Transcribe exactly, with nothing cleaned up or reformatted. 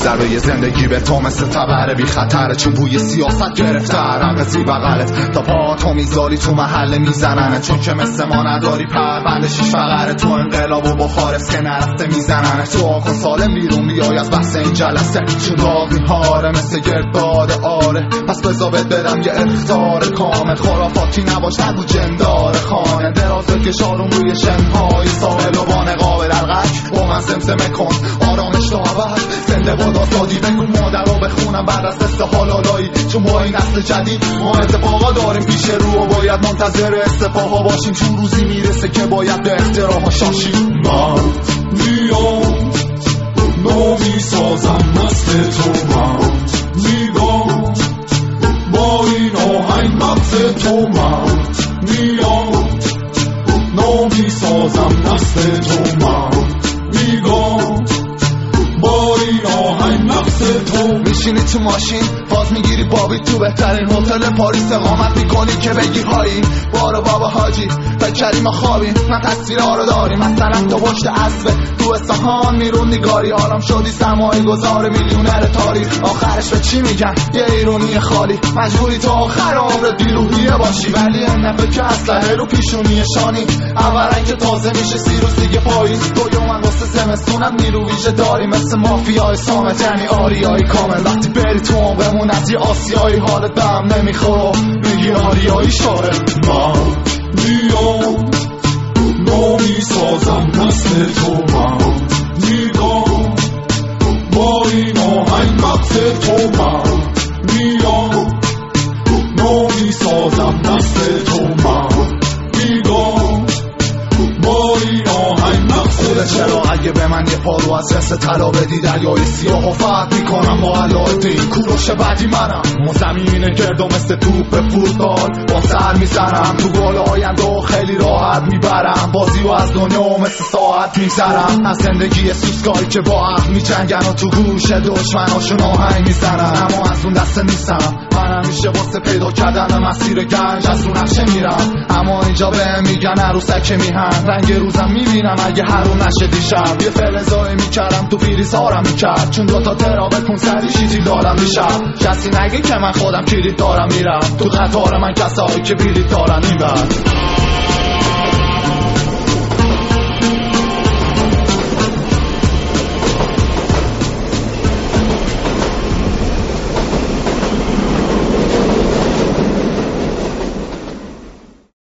ضربه زندگی به تو مثل تبر بی خطره، چون بوی سیاست گرفته رقصی بغلت تا پا تو میذاری تو محله میزننه، چون که مثل ما نداری پرونده شیش فقره، تو انقلاب و بخارست که نرفته میزننه، تو آکن سالم بیرون بیای از بحث این جلسه، چون داغی هاره مثل گردباد آره، پس بذابت بدم یه اختار کامل، خرافاتی نباش نگو جندار خانه، دراز بکش آروم روی شنهای ساحل و با نقاب دلغک با من زمزمه کن آرامش تو عوض، زنده باد آزادی بگو مادر رو بخونم بعد از استحال آلایی، چون با این نسل جدید ما اتفاقا داریم پیش رو و باید منتظر استفاها باشیم، چون روزی میرسه که باید به اختراها شاشیم. من میام نامی سازم مثل تو، من میگم با این آهنگ مغز تو، من میام نامی سازم مثل تو، من میگم با این آهنگ مغز تو. میشینی تو ماشین باز میگیری بابی تو بهترین هتل پاریس اقامت میکنی که بگی هایی بارو بابا حاجی تا کریم خوابی، من تصویر ها رو داری مثلا تو پشت اسب تو اصفهان میرون نگاری، آرام شدی سرمایه گذار میلیونر تاریخ، آخرش به چی میگن یه ایرونی خالی، مجبوری تا آخر عمرت بیروحیه باشی، ولی این نفه که اسلحه رو پیشونی شانی، اولا که تازه میشه سی روز دیگه پاییز، دویوم من واسه زمستونم نیرو ویژه داری مثل مافیای سامت، یعنی آریایی کامل، وقتی بری تو عمرمون از یه آسیایی حالت به هم نمیخوره میگی آریایی شاره. من میام نامی سازم مثل تو، من میگم با این آهنگ مغز تو، من میام نامی سازم مثل تو، من میگم با این آهنگ مغز تو. چرا اگه به من یه پارو از رس طلا بدی دریای سیاه و فتح میکنم با علایالدین، کوروش بعدی منم ما زمین گردم مثل توپ فوتبال با سر میزنم تو گل آینده و خیلی راحت میبرم بازی و از دنیا مثل ساعت میگذرم، از زندگی سوسکایی که با عقل میجنگن و تو گوش دشمناشون آهنگ میزنن، اما از اون دسته نیستم، من همیشه واسه پیدا کردن مسیر گنج از اون نقشه میرم، اما اینجا به میگن عروسک میهن، رنگ روزم میبینم اگه هرون نشه دیشب، یه فلزایی میکردم تو فیریس هارم میکرد، چون دوتا ترابه کنسری شیتی دارم میشم، کسی نگه که من خودم کلید دارم میرم، تو قطار من کسایی که بلیط دارن این بر